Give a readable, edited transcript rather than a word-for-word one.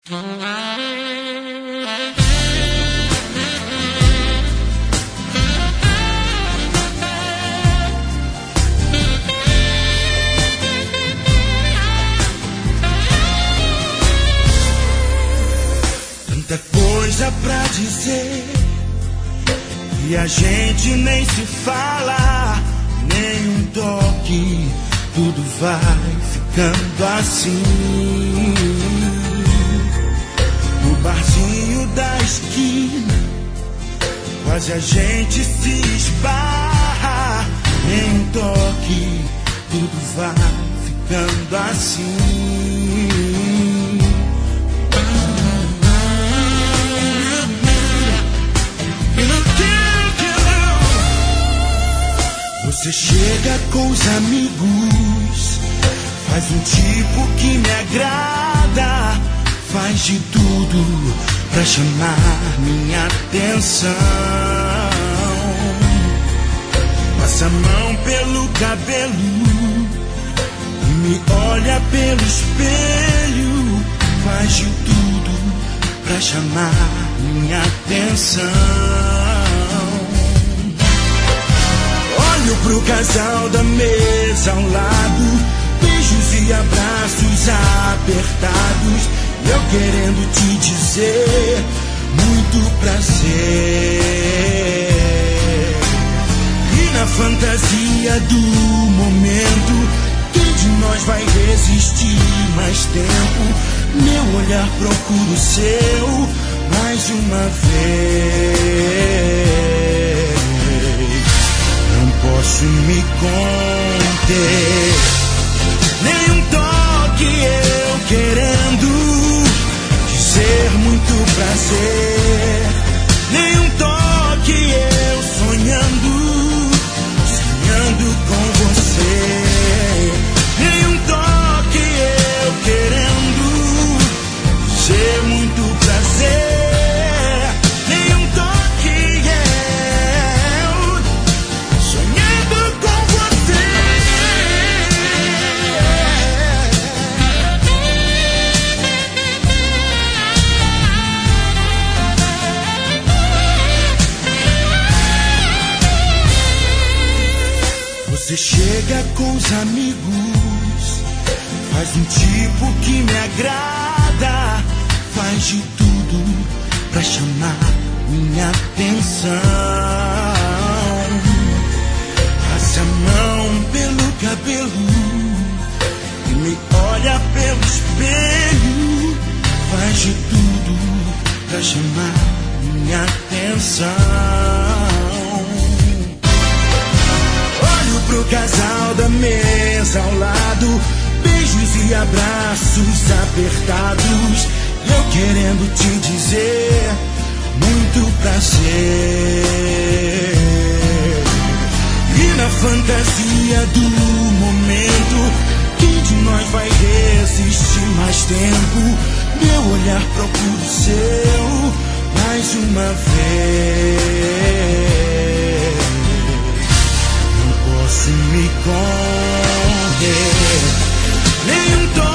Tanta coisa pra dizer e a gente nem se fala, nem um toque, tudo vai ficando assim. No barzinho da esquina, quase a gente se esbarra, nem um toque, tudo vai ficando assim. Você chega com os amigos, faz um tipo que me agrada, faz de tudo pra chamar minha atenção. Passa a mão pelo cabelo e me olha pelo espelho, faz de tudo pra chamar minha atenção. Olho pro casal da mesa ao lado, beijos e abraços apertados, eu querendo te dizer muito prazer. E na fantasia do momento, quem de nós vai resistir mais tempo? Meu olhar procura o seu mais uma vez. Não posso me conter, nem um toque eu querendo dizer muito prazer, nem um toque eu sonhando com você, nem um toque eu querendo dizer muito prazer, nem um toque eu sonhando com você. Você chega com os amigos, faz um tipo que me agrada, faz de tudo pra chamar minha atenção. Passa a mão pelo cabelo e me olha pelo espelho, faz de tudo pra chamar minha atenção. Pro casal da mesa ao lado, beijos e abraços apertados, eu querendo te dizer muito prazer. E na fantasia do momento, quem de nós vai resistir mais tempo? Meu olhar procura o seu mais uma vez. Posso me conter, nem um toque